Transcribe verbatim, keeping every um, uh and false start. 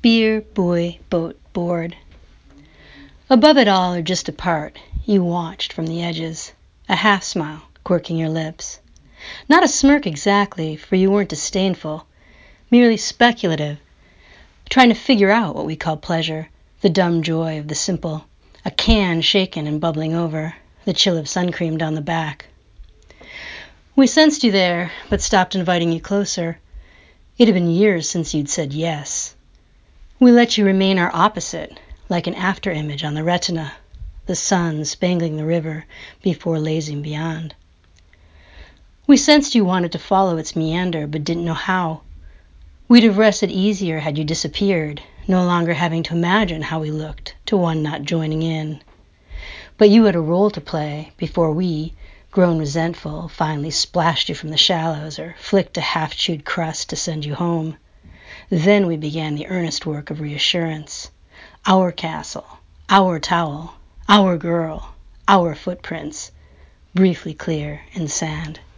Beer, buoy, boat, board. Above it all, or just apart, you watched from the edges, a half-smile quirking your lips. Not a smirk exactly, for you weren't disdainful, merely speculative, trying to figure out what we call pleasure, the dumb joy of the simple, a can shaken and bubbling over, the chill of sun cream down the back. We sensed you there, but stopped inviting you closer. It had been years since you'd said yes. We let you remain our opposite, like an after-image on the retina, the sun spangling the river before lazing beyond. We sensed you wanted to follow its meander, but didn't know how. We'd have rested easier had you disappeared, no longer having to imagine how we looked to one not joining in. But you had a role to play before we, grown resentful, finally splashed you from the shallows or flicked a half-chewed crust to send you home. Then we began the earnest work of reassurance. Our castle, our towel, our girl, our footprints, briefly clear in sand.